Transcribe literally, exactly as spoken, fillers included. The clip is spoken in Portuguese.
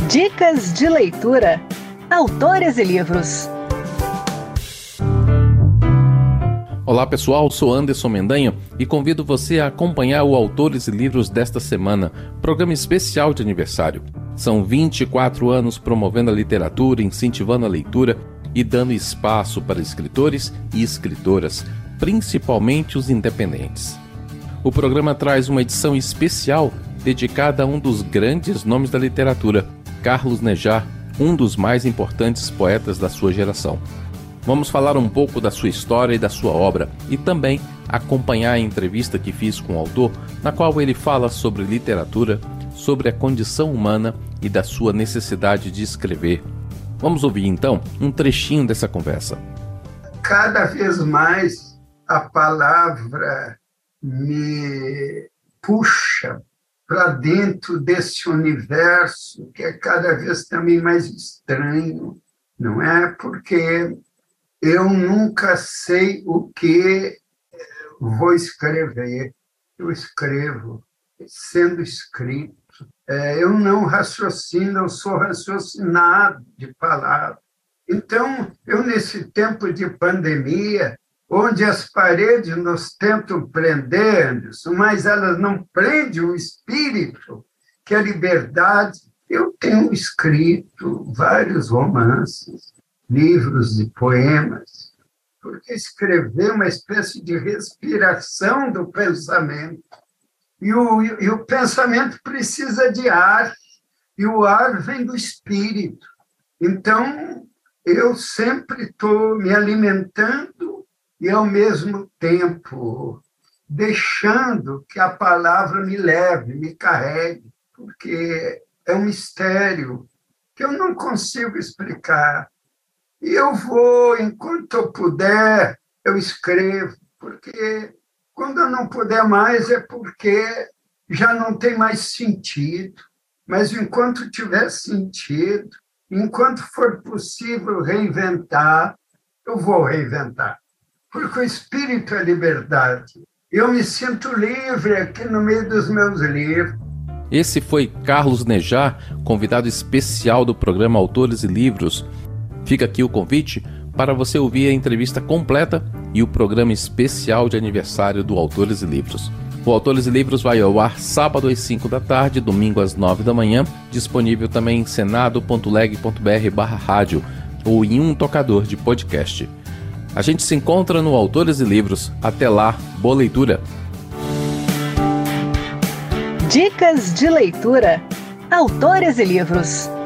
Dicas de leitura. Autores e livros. Olá pessoal, sou Anderson Mendanha e convido você a acompanhar o Autores e Livros desta semana, programa especial de aniversário. São vinte e quatro anos promovendo a literatura, incentivando a leitura e dando espaço para escritores e escritoras, principalmente os independentes. O programa traz uma edição especial dedicada a um dos grandes nomes da literatura, Carlos Nejar, um dos mais importantes poetas da sua geração. Vamos falar um pouco da sua história e da sua obra e também acompanhar a entrevista que fiz com o autor, na qual ele fala sobre literatura, sobre a condição humana e da sua necessidade de escrever. Vamos ouvir então um trechinho dessa conversa. Cada vez mais a palavra me puxa para dentro desse universo que é cada vez também mais estranho, não é? Porque eu nunca sei o que vou escrever. Eu escrevo, sendo escrito. É, eu não raciocino, eu sou raciocinado de palavras. Então, eu nesse tempo de pandemia, onde as paredes nos tentam prender, Anderson, mas elas não prendem o espírito, que é a liberdade. Eu tenho escrito vários romances, livros de poemas, porque escrever é uma espécie de respiração do pensamento. E o, e o pensamento precisa de ar, e o ar vem do espírito. Então, eu sempre estou me alimentando e, ao mesmo tempo, deixando que a palavra me leve, me carregue, porque é um mistério que eu não consigo explicar. E eu vou, enquanto eu puder, eu escrevo, porque quando eu não puder mais é porque já não tem mais sentido. Mas enquanto tiver sentido, enquanto for possível reinventar, eu vou reinventar. Porque o espírito é liberdade. Eu me sinto livre aqui no meio dos meus livros. Esse foi Carlos Nejar, convidado especial do programa Autores e Livros. Fica aqui o convite para você ouvir a entrevista completa e o programa especial de aniversário do Autores e Livros. O Autores e Livros vai ao ar sábado às cinco da tarde, domingo às nove da manhã, disponível também em senado ponto leg ponto br barra rádio ou em um tocador de podcast. A gente se encontra no Autores e Livros. Até lá, boa leitura! Dicas de leitura. Autores e Livros.